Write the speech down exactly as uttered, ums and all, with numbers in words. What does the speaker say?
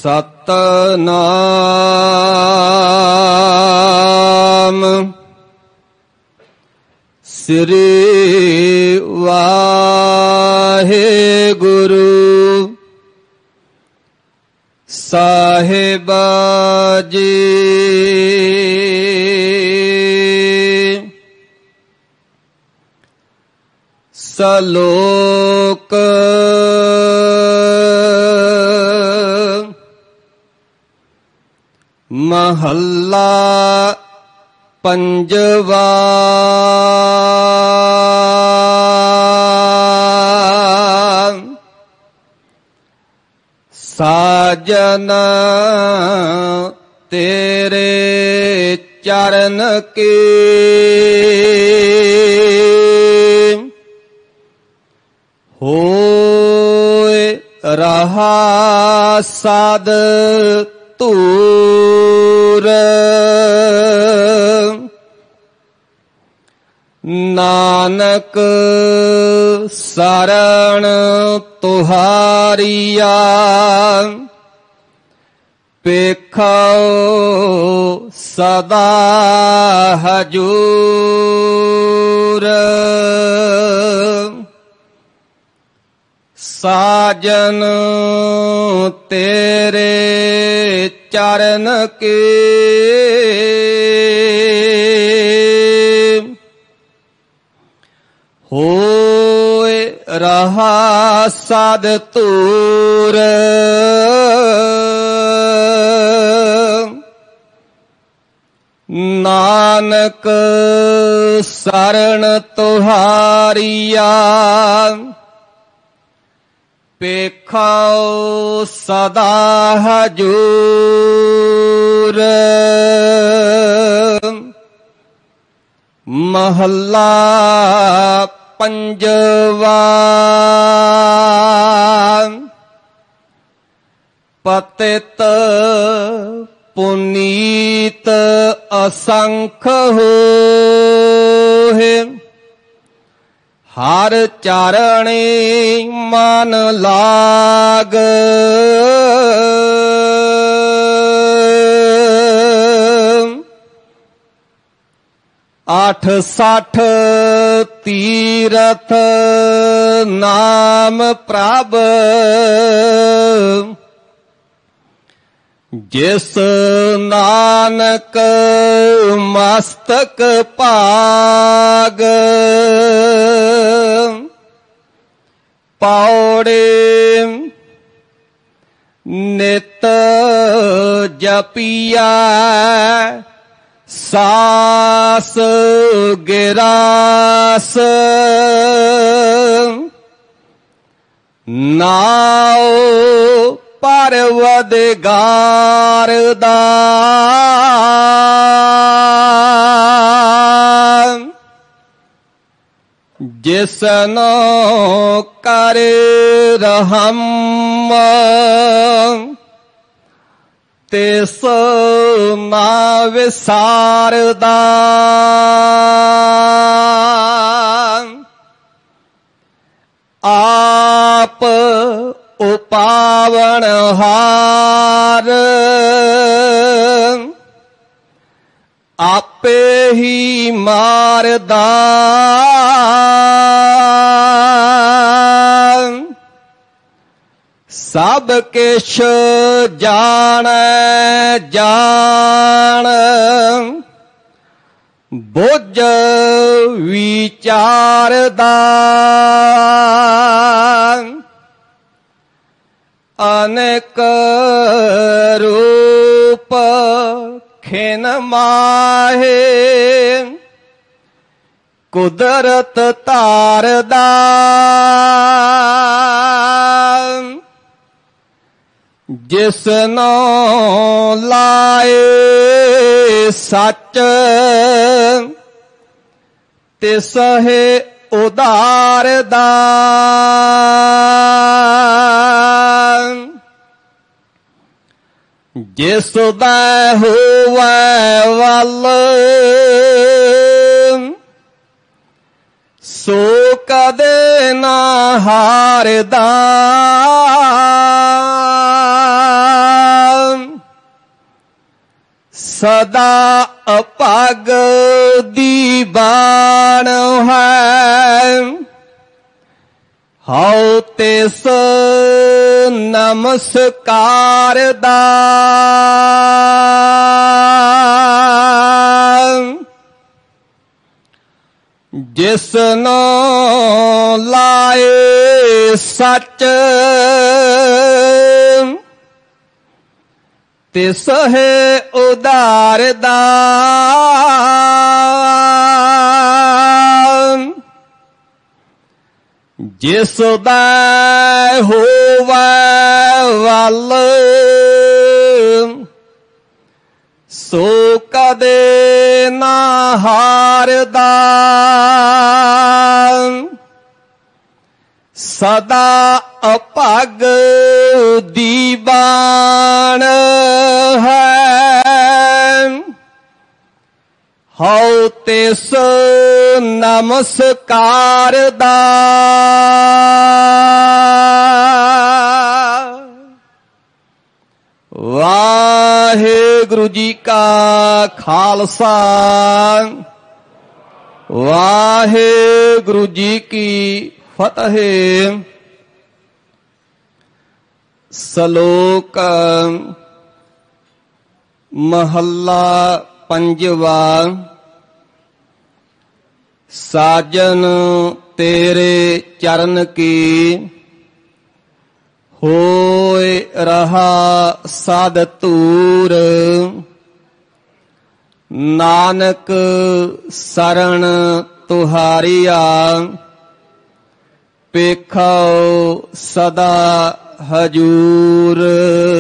ਸਤਨਾਮ ਸ੍ਰੀ ਵਾਹਿਗੁਰੂ ਸਾਹਿਬ ਜੀ। ਸਲੋਕ ਮਹੱਲਾ ਪੰਜਵਾ। ਸਾਜਨ ਤੇਰੇ ਚਰਨ ਕੇ ਹੋਏ ਰਹਾ ਸਦ ਧੂਰ। ਨਾਨਕ ਸਰਣ ਤੁਹਾਰੀਆ ਪੇਖੋ ਸਦਾ ਹਜੂਰ। ਸਾਜਨ ਤੇਰੇ ਚਰਨ ਕੇ ਹੋਏ ਰਹਾ ਸਦ ਧੂਰ। ਨਾਨਕ ਸਰਣ ਤੁਹਾਰੀਆ ਪੇਖੋ ਸਦਾ ਹਜੂਰ। ਮਹੱਲਾ ਪੰਜਵਾ। ਪਤਿਤ ਪੁਨੀਤ ਅਸੰਖ ਹੋਏ ਹਰ ਚਰਣੀ ਮਨ ਲਾਗ। ਆਠ ਸੱਠ ਤੀਰਥ ਨਾਮ ਪ੍ਰਭ ਜਿਸ ਨਾਨਕ ਮਸਤਕ ਭਾਗ। ਪੌੜੇ ਨਿਤ ਜਪੀਆ ਸਾਸ ਗਿਰਾਸ। ਨਾਉ ਪਰਵਦਗਾਰ ਦਾ ਜਿਸਨੋ ਕਰ ਰਹਮ ਤਿਸ ਨਾ ਵਿਸਾਰਦਾ। ਆਪ ਉਪਾਵਣ ਹਾਰ ਆਪੇ ਹੀ ਮਾਰਦਾ। ਸਭ ਕਿਛ ਜਾਣੈ ਜਾਣ ਬੁੱਝ ਵਿਚਾਰਦਾ। ਅਨੇਕ ਰੂਪ ਖਿਨ ਮਾਹੇ ਕੁਦਰਤ ਧਾਰਦਾ। ਜਿਸਨੋ ਲਾਏ ਸੱਚ ਤਿਸਹਿ ਉਧਾਰਦਾ। ਜਿਸ ਦਾ ਹੋਵੈ ਵੱਲ ਸੋ ਕਦੇ ਨਾ ਹਾਰਦਾ। ਸਦਾ ਅਭਾਗ ਦੀਵਾਨ ਹੈ ਹਉ ਤਿਸ ਨਮਸਕਾਰ ਦਾ ਜਿਸਨੋ ਲਾਏ ਸੱਚ ਤਿਸ ਹੈ ਉਦਾਰ ਦਾ ਜਿਸ ਦਾ ਹੋਵੇ ਵੱਲ ਸੋ ਕਦੇ ਨਾ ਹਾਰਦਾ ਸਦਾ ਅਭਾਗ ਦੀਵਾਨ ਹੈ ਹਉ ਤਿਸ ਨਮਸਕਾਰ ਦਾ ਵਾਹਿਗੁਰੂ ਜੀ ਕਾ ਖਾਲਸਾ ਵਾਹਿਗੁਰੂ ਜੀ ਕੀ ਫਤਿਹ। ਸ਼ਲੋਕ ਮਹੱਲਾ ਪੰਜਵਾ। ਸਾਜਨ ਤੇਰੇ ਚਰਨ ਕੀ ਹੋਇ ਰਹਾ ਸਦ ਤੂਰ ਨਾਨਕ ਸਰਣ ਤੁਹਾਰੀਆ ਪੇਖੋ ਸਦਾ ਹਜੂਰ।